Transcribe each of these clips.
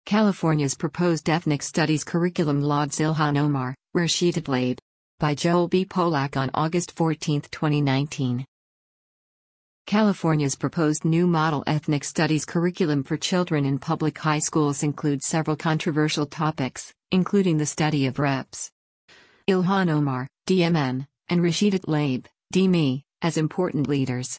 California's proposed ethnic studies curriculum lauds Ilhan Omar, Rashid Tlaib. By Joel B. Polak on August 14, 2019. California's proposed new model ethnic studies curriculum for children in public high schools includes several controversial topics, including the study of Reps. Ilhan Omar, DMN, and Rashid Tlaib, DME, as important leaders.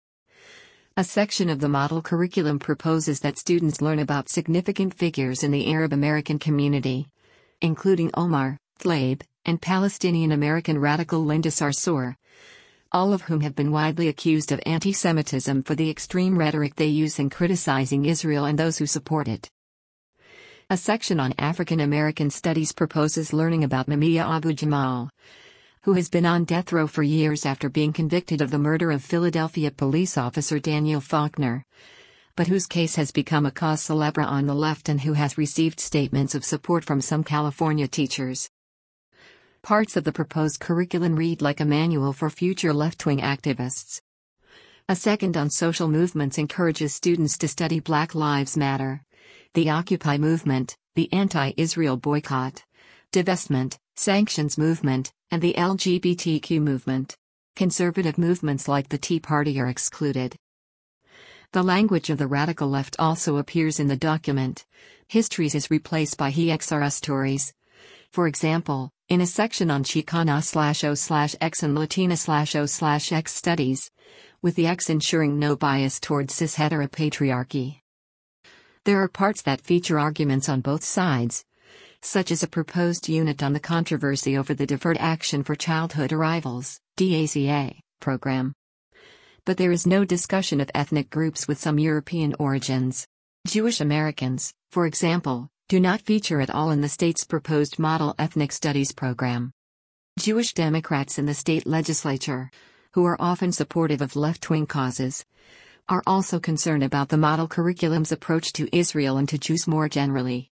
A section of the model curriculum proposes that students learn about significant figures in the Arab American community, including Omar, Tlaib, and Palestinian-American radical Linda Sarsour, all of whom have been widely accused of anti-Semitism for the extreme rhetoric they use in criticizing Israel and those who support it. A section on African American studies proposes learning about Mumia Abu-Jamal, who has been on death row for years after being convicted of the murder of Philadelphia police officer Daniel Faulkner, but whose case has become a cause célèbre on the left and who has received statements of support from some California teachers. Parts of the proposed curriculum read like a manual for future left-wing activists. A second on social movements encourages students to study Black Lives Matter, the Occupy movement, the anti-Israel boycott, divestment, sanctions movement, and the LGBTQ movement. Conservative movements like the Tea Party are excluded. The language of the radical left also appears in the document. Histories is replaced by HEXRA stories. For example, in a section on Chicana/O/X and Latina/O/X studies, with the X ensuring no bias towards cis-heteropatriarchy. There are parts that feature arguments on both sides, such as a proposed unit on the controversy over the Deferred Action for Childhood Arrivals (DACA) program. But there is no discussion of ethnic groups with some European origins. Jewish Americans, for example, do not feature at all in the state's proposed model ethnic studies program. Jewish Democrats in the state legislature, who are often supportive of left-wing causes, are also concerned about the model curriculum's approach to Israel and to Jews more generally.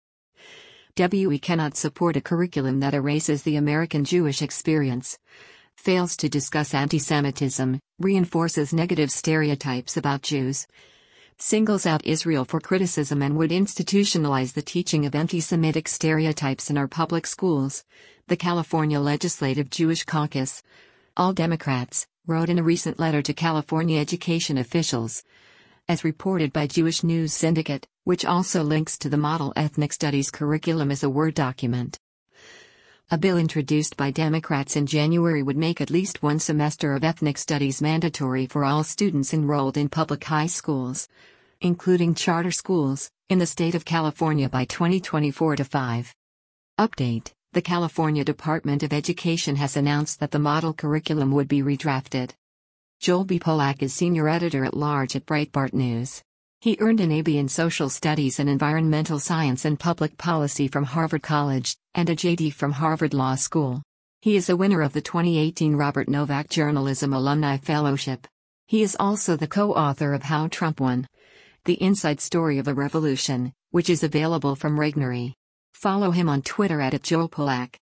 We cannot support a curriculum that erases the American Jewish experience, fails to discuss anti-Semitism, reinforces negative stereotypes about Jews, singles out Israel for criticism and would institutionalize the teaching of anti-Semitic stereotypes in our public schools, the California Legislative Jewish Caucus, all Democrats, wrote in a recent letter to California education officials, as reported by Jewish News Syndicate, which also links to the model ethnic studies curriculum as a Word document. A bill introduced by Democrats in January would make at least one semester of ethnic studies mandatory for all students enrolled in public high schools, including charter schools, in the state of California by 2024-5. Update: The California Department of Education has announced that the model curriculum would be redrafted. Joel B. Polak is senior editor-at-large at Breitbart News. He earned an AB in Social Studies and Environmental Science and Public Policy from Harvard College, and a JD from Harvard Law School. He is a winner of the 2018 Robert Novak Journalism Alumni Fellowship. He is also the co-author of How Trump Won: The Inside Story of a Revolution, which is available from Regnery. Follow him on Twitter @JoelPolak.